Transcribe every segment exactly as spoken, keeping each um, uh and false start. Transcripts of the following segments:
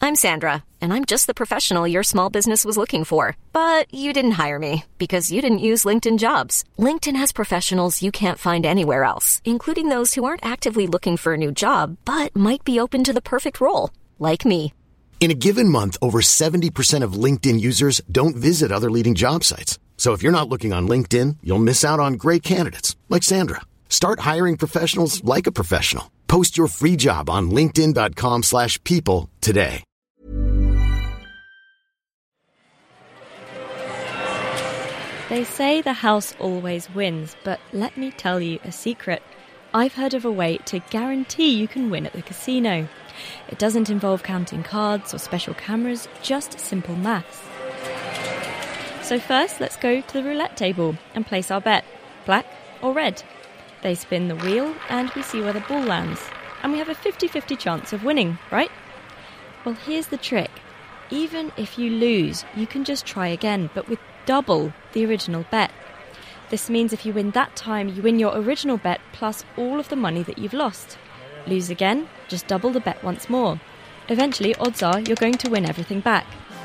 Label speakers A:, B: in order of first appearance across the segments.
A: I'm Sandra, and I'm just the professional your small business was looking for. But you didn't hire me because you didn't use LinkedIn Jobs. LinkedIn has professionals you can't find anywhere else, including those who aren't actively looking for a new job, but might be open to the perfect role, like me.
B: In a given month, over seventy percent of LinkedIn users don't visit other leading job sites. So if you're not looking on LinkedIn, you'll miss out on great candidates like Sandra. Start hiring professionals like a professional. Post your free job on linkedin.com slash people today.
C: They say the house always wins, but let me tell you a secret. I've heard of a way to guarantee you can win at the casino. It doesn't involve counting cards or special cameras, just simple maths. So first, let's go to the roulette table and place our bet, black or red. They spin the wheel and we see where the ball lands. And we have a fifty-fifty chance of winning, right? Well, here's the trick. Even if you lose, you can just try again, but with double the original bet. This means if you win that time, you win your original bet plus all of the money that you've lost. Lose again, just double the bet once more. Eventually, odds are you're going to win everything back.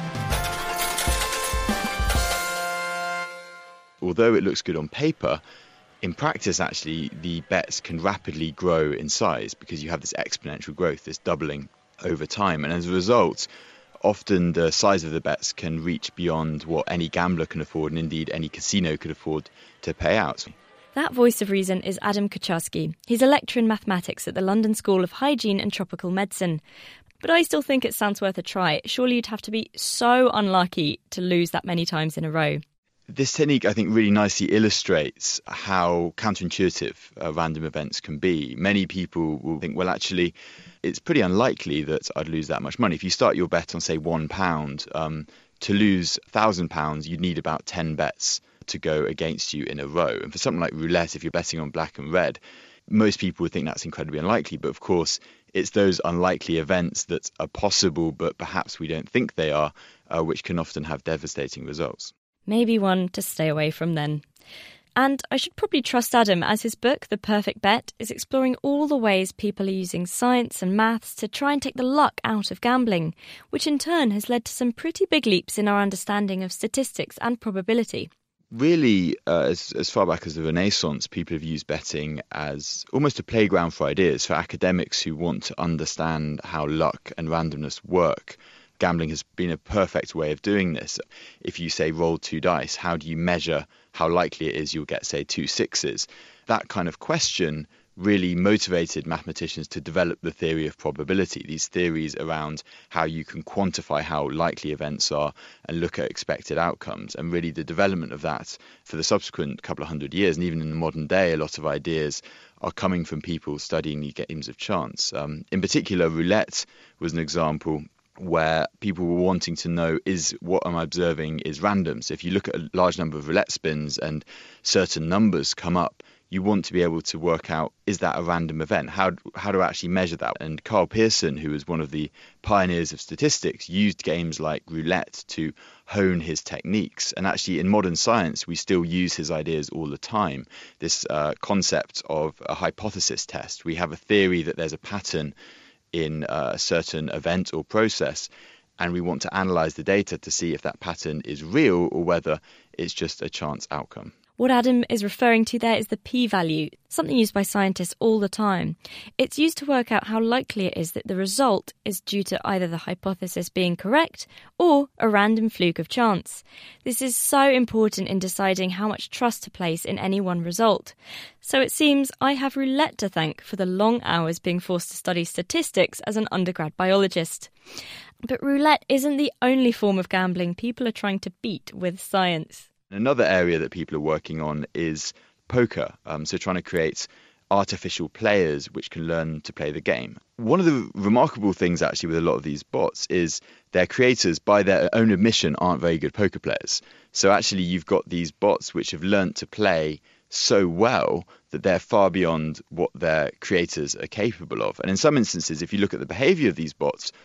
D: Although it looks good on paper, in practice, actually, the bets can rapidly grow in size because you have this exponential growth, this doubling over time. And as a result, often the size of the bets can reach beyond what any gambler can afford, and indeed any casino could afford to pay out.
C: That voice of reason is Adam Kucharski. He's a lecturer in mathematics at the London School of Hygiene and Tropical Medicine. But I still think it sounds worth a try. Surely you'd have to be so unlucky to lose that many times in a row.
D: This technique, I think, really nicely illustrates how counterintuitive uh, random events can be. Many people will think, well, actually, it's pretty unlikely that I'd lose that much money. If you start your bet on, say, one pound, um, to lose one thousand pounds, you'd need about ten bets to go against you in a row. And for something like roulette, if you're betting on black and red, most people would think that's incredibly unlikely. But of course, it's those unlikely events that are possible, but perhaps we don't think they are, uh, which can often have devastating results.
C: Maybe one to stay away from then. And I should probably trust Adam, as his book, The Perfect Bet, is exploring all the ways people are using science and maths to try and take the luck out of gambling, which in turn has led to some pretty big leaps in our understanding of statistics and probability.
D: Really, uh, as, as far back as the Renaissance, people have used betting as almost a playground for ideas, for academics who want to understand how luck and randomness work. Gambling has been a perfect way of doing this. If you say roll two dice, how do you measure how likely it is you'll get, say, two sixes? That kind of question really motivated mathematicians to develop the theory of probability, these theories around how you can quantify how likely events are and look at expected outcomes. And really the development of that for the subsequent couple of hundred years, and even in the modern day, a lot of ideas are coming from people studying the games of chance. Um, in particular, roulette was an example where people were wanting to know, is what I'm observing is random. So if you look at a large number of roulette spins and certain numbers come up, you want to be able to work out, is that a random event? How, how do I actually measure that? And Carl Pearson, who was one of the pioneers of statistics, used games like roulette to hone his techniques. And actually in modern science, we still use his ideas all the time. This uh, concept of a hypothesis test. We have a theory that there's a pattern in a certain event or process, and we want to analyze the data to see if that pattern is real or whether it's just a chance outcome.
C: What Adam is referring to there is the p-value, something used by scientists all the time. It's used to work out how likely it is that the result is due to either the hypothesis being correct or a random fluke of chance. This is so important in deciding how much trust to place in any one result. So it seems I have roulette to thank for the long hours being forced to study statistics as an undergrad biologist. But roulette isn't the only form of gambling people are trying to beat with science.
D: Another area that people are working on is poker, um, so trying to create artificial players which can learn to play the game. One of the remarkable things actually with a lot of these bots is their creators, by their own admission, aren't very good poker players. So actually you've got these bots which have learnt to play so well that they're far beyond what their creators are capable of. And in some instances, if you look at the behaviour of these bots,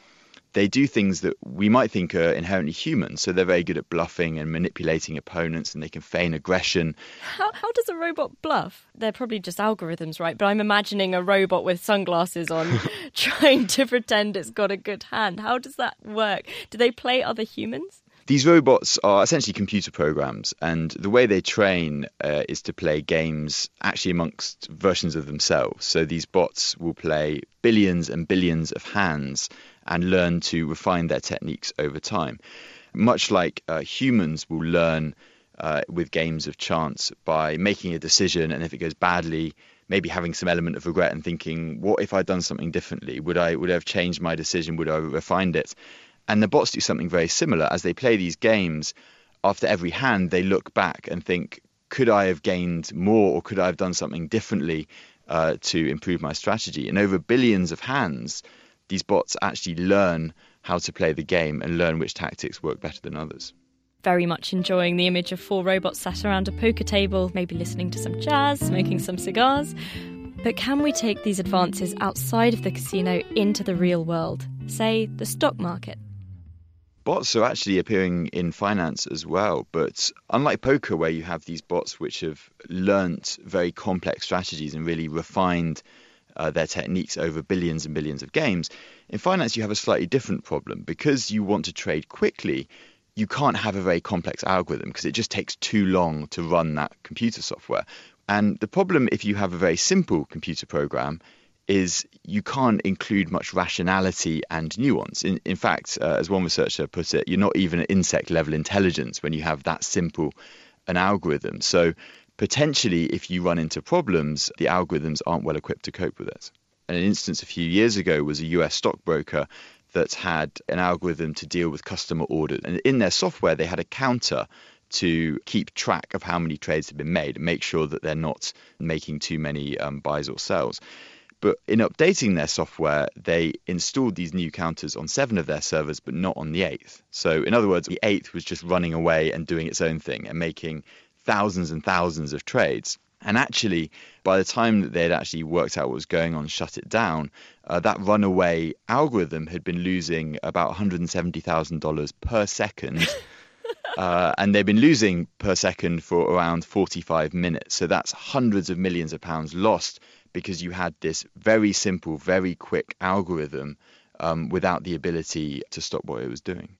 D: they do things that we might think are inherently human. So they're very good at bluffing and manipulating opponents, and they can feign aggression.
C: How, how does a robot bluff? They're probably just algorithms, right? But I'm imagining a robot with sunglasses on trying to pretend it's got a good hand. How does that work? Do they play other humans?
D: These robots are essentially computer programs, and the way they train uh, is to play games actually amongst versions of themselves. So these bots will play billions and billions of hands and learn to refine their techniques over time. Much like uh, humans will learn uh, with games of chance by making a decision, and if it goes badly, maybe having some element of regret and thinking, what if I'd done something differently? Would I, would I have changed my decision? Would I have refined it? And the bots do something very similar. As they play these games, after every hand, they look back and think, could I have gained more, or could I have done something differently uh, to improve my strategy? And over billions of hands, these bots actually learn how to play the game and learn which tactics work better than others.
C: Very much enjoying the image of four robots sat around a poker table, maybe listening to some jazz, smoking some cigars. But can we take these advances outside of the casino into the real world, say the stock market?
D: Bots are actually appearing in finance as well, but unlike poker, where you have these bots which have learnt very complex strategies and really refined uh, their techniques over billions and billions of games, in finance you have a slightly different problem. Because you want to trade quickly, you can't have a very complex algorithm because it just takes too long to run that computer software. And the problem if you have a very simple computer program is you can't include much rationality and nuance. In, in fact, uh, as one researcher put it, you're not even at insect-level intelligence when you have that simple an algorithm. So potentially, if you run into problems, the algorithms aren't well equipped to cope with it. And an instance a few years ago was a U S stockbroker that had an algorithm to deal with customer orders. And in their software, they had a counter to keep track of how many trades had been made and make sure that they're not making too many um, buys or sells. But in updating their software, they installed these new counters on seven of their servers, but not on the eighth. So in other words, the eighth was just running away and doing its own thing and making thousands and thousands of trades. And actually, by the time that they had actually worked out what was going on, shut it down, uh, that runaway algorithm had been losing about one hundred seventy thousand dollars per second. Uh, and they've been losing per second for around forty-five minutes. So that's hundreds of millions of pounds lost because you had this very simple, very quick algorithm um, without the ability to stop what it was doing.